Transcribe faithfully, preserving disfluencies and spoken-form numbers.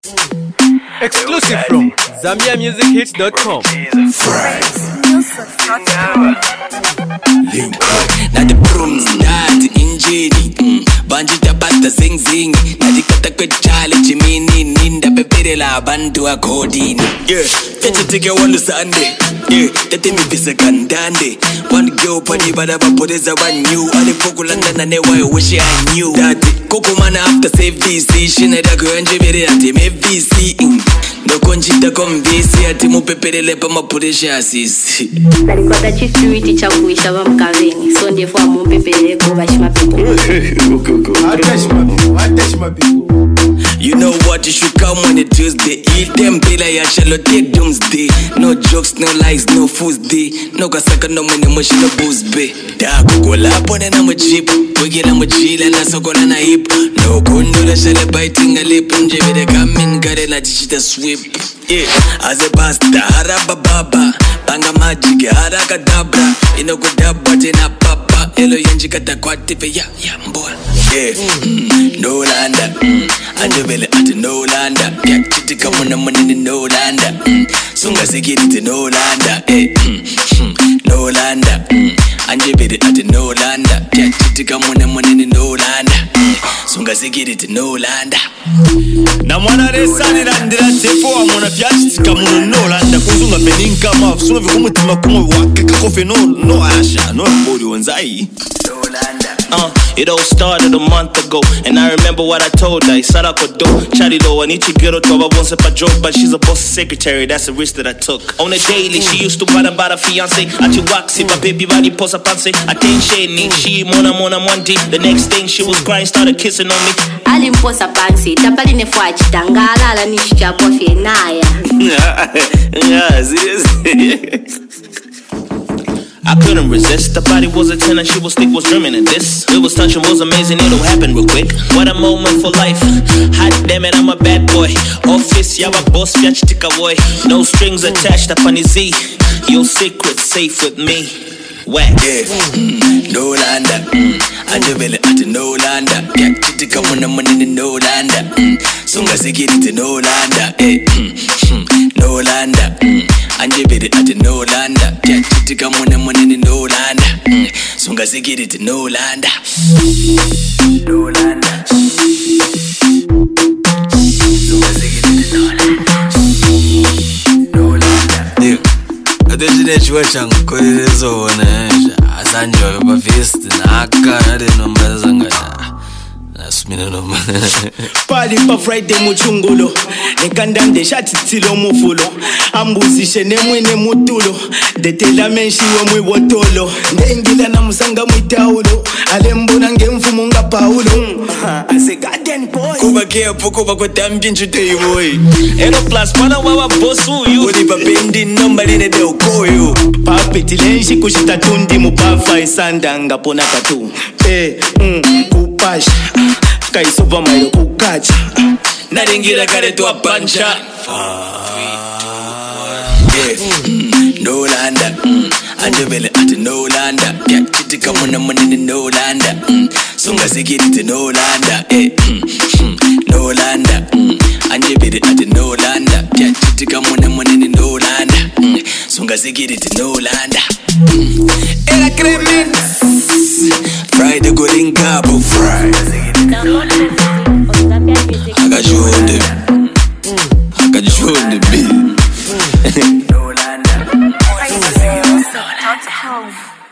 Exclusive from Zambia Music Hits dot com. Now the brooms start injini Banji tapata zing zing Nadikata kwe chale chimini Ninda pepere la bantu wa kodini Yeah, teche tike wanu Sunday Yeah, tete mi visa kandande One girl padi bada vapodeza one new Alipoku landa na newa I wish I knew Daddy, koko mana after save V C Shina dako yanje vere ati me V C Ndoko njita konvisi ati mupepere pa mapuresha asisi Nalikwata chifuiti cha kuisha wa mkaveni So ndefo wa mupepere kwa shima people You know what, you should come on a Tuesday Eat them bila ya Charlotte doomsday No jokes, no lies, no fools day No kasaka no money, mushi no booze bay Da kukola pone na mujip Wigila mujila na sokola na hip No kundula shale biting a lip Nje vede kamin gare na chichita sweep Yeah, as a basta haraba baba Banga magic haraka dabra Ino kudabwa tena papa Elo yenji kata kwa tipe ya ya mboa Yeah, mm, no landa mm. Anjevele ati no landa Kya chitika muna munini no landa mm. Sunga sikiriti no landa eh, mm, mm, no landa mm. Anjevele ati no landa Kya chitika muna munini no landa mm. Sunga sikiriti no landa Na mwana resani randira tefo wa mwana fiachitika muna no landa Kuzunga peninka mafu Suna vikumu tima kumwe wakika kofe no, no asha No body wanzai No landa Uh, it all started a month ago, and I remember what I told her. Isara kodo, chari lo, I need to get her to a once a joke, but she's a boss secretary. That's a risk that I took. On a daily, she used to bada bada fiance. Ati waxi, but baby body posa panse. Attention, she mona mona monty. The next thing she was crying, started kissing on me. Alimposa panse, tapali nefuachi tangala ala nishicha kwa fenaya. Yeah, seriously. I couldn't resist, the body was a ten and she was thick, was dreaming of this. It was touching, was amazing, it'll happen real quick. What a moment for life, hot damn it, I'm a bad boy. Office, yawa boss, fiachitika boy. No strings attached, up on his Z. Your secret safe with me. Whack. Yeah, mm, no landa mm. Anjevele ati no landa Kya chitika muna munini no landa mm. Sunga sikiriti no landa eh, mm, mm, no landa mm. Anjevele ati no landa Kya chitika muna munini no landa mm. Sunga sikiriti no landa No landa Sunga sikiriti no landa No landa Yeah, atejine chua changu koirezo onesha Asanjo yoba fist Naka nade nombeza zangaya Nasumina nomba Pali pa Friday muchungulo Nekandande shati tilo mufulo Ambuzishe ne mwene mutulo Detela menshi we mwe wotolo Ndengila na musanga mwitaulo Alembona ngemfumu nga paulo I say garden boy Kuba kia poko bako tambi njute iwoy Ero plus mana wawa boss uyu. Odi pa pendi nomba line de okoyo Papeti lenshi kushita tundi mubafa isanda nga pona tatu Eh, mm, kupash Kaisova mailo kukacha Naringira kare tuwa pancha Yeah, mm, no landa mm. Anjevele ati no landa Kya chitika muna munini no landa mm. Sunga sikiriti no landa eh, mm, mm, no landa mm. Anjevele ati no landa Kya chitika muna munini no landa mm. Sunga sikiriti no landa mm. Era Clemens Friday go link up on Friday I got you on the I got you on the beat. No landa.